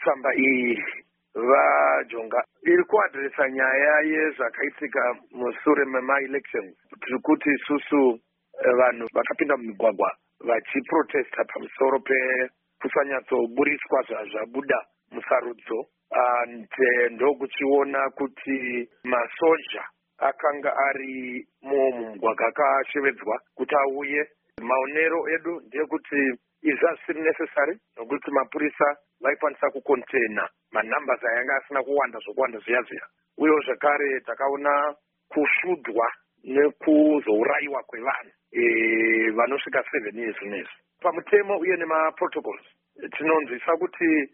Tsamba iyi vajonga iri kuadresa nyaya yezvakaitika mushure mema-elections. Tiri kuti isusu vanhu vakapinda mumigwagwa vachiprotesta pamusoro pekusanyatsoburiswa zvabuda musarudzo. Ndokuchiona kuti masoja akanga ari mumugwagwa akashevedzwa kuti auye. Maonero edu ndeyekuti izvi hazvisiri necessary nokuti mapurisa vaikwanisa kukontena manambers ayanga asina kuwanda zvokuwanda zviya. Uyewo zvakare takaona kusvudwa nekuzourayiwa kwevanhu vanosvika 7 years nezvi. Pamutemo uye nemaprotocols tinonzwisa kuti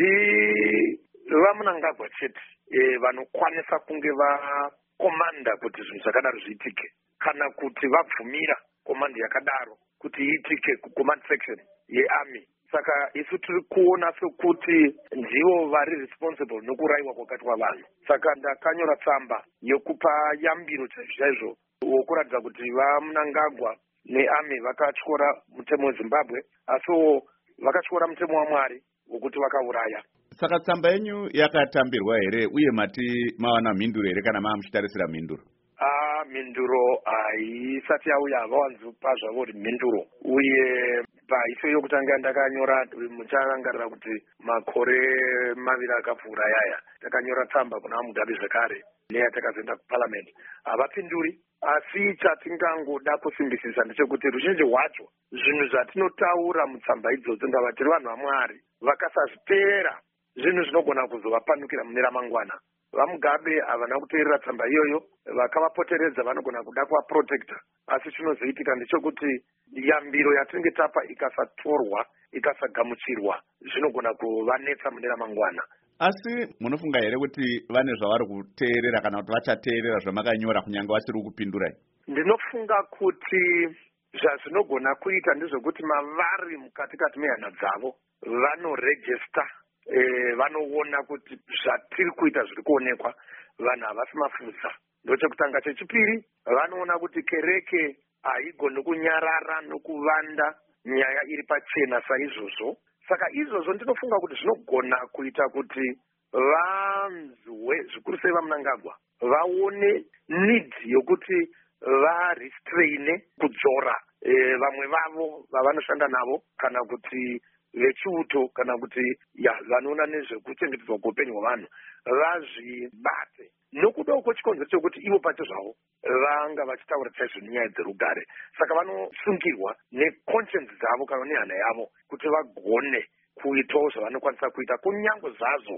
vaMnangagwa chete vanokwanisa kunge vakomanda kuti zvinhu zvakadaro zviitike, kana kuti vabvumira komandi yakadaro kuti iitike kucommand section yearmy. Saka isu tiri kuona sekuti ndivo vari responsible nokurayiwa kwakati kwavanhu. Saka ndakanyora tsamba yokupa yambiro chaizvo wokuratidza kuti vaMnangagwa nearmy vakatyora mutemo weZimbabwe, asiwo vakatyora mutemo waMwari wokuti vakauraya. Saka tsamba yenyu yakatambirwa here uye mati mawana mhinduro here kana muchitarisira mhinduro? Mhinduro haisati yauya, havawanzopa zvavo mhinduro. Uye paiso yokutanga ndakanyora, mucharangarira kuti makore maviri akapfuura yaya takanyora tsamba kuna Mugabe zvakare neyatakazoenda kuparliament. Havapinduri, asi chatingangoda kusimbisisa ndechekuti ruzhinji rwacho zvinhu zvatinotaura mutsamba idzodzo ndava tiri vanhu vaMwari vakasazviteera zvinhu zvinogona kuzovapanukira mune ramangwana. VaMugabe havana kuteerera tsamba iyoyo, vakavapoteredza vanogona kuda kuvaprotecta. Asi chinozoitika ndechekuti yambiro yatinenge tapa ikasatorwa, ikasagamuchirwa, zvinogona kuvanetsa mune ramangwana. Asi munofunga here kuti vane zvavari kuteerera kana kuti vachateerera zvamakanyora kunyange vachiri kupindurai? Ndinofunga kuti zvazvinogona kuita ndezvekuti mavari mukati mehana dzavo vanorejista, vanoona kuti zvatiri kuita zviri kuonekwa, vanhu havasi mafudza. Ndochekutanga. Chechipiri, vanoona kuti kereke haigoni kunyarara nokuvanda nyaya iri pachena saizvozvo. Saka izvozvo ndinofunga kuti zvinogona kuita kuti vanzwe, zvikuru sei vaMnangagwa, vaone need yokuti varestraine kudzora vamwe vavo vavanoshanda navo, kana kuti vechiuto, kana kuti vanoona nezvekuchengetedzwa kweupenyu hwavanhu vazvibate. Nokudawo kwechikonzero chokuti ivo pacho zvavo vanga vachitaura chaizvo nenyaya dzerugare. Saka vanosungirwa neconscience dzavo kana nehana yavo kuti vagone kuitawo zvavanokwanisa kuita, kunyange zvazvo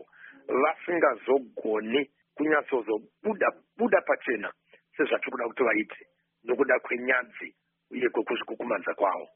vasingazogoni kunyatsozobuda pachena sezvatiri kuda kuti vaite, nokuda kwenyadzi uye kwekuzvikukumadza kwavo.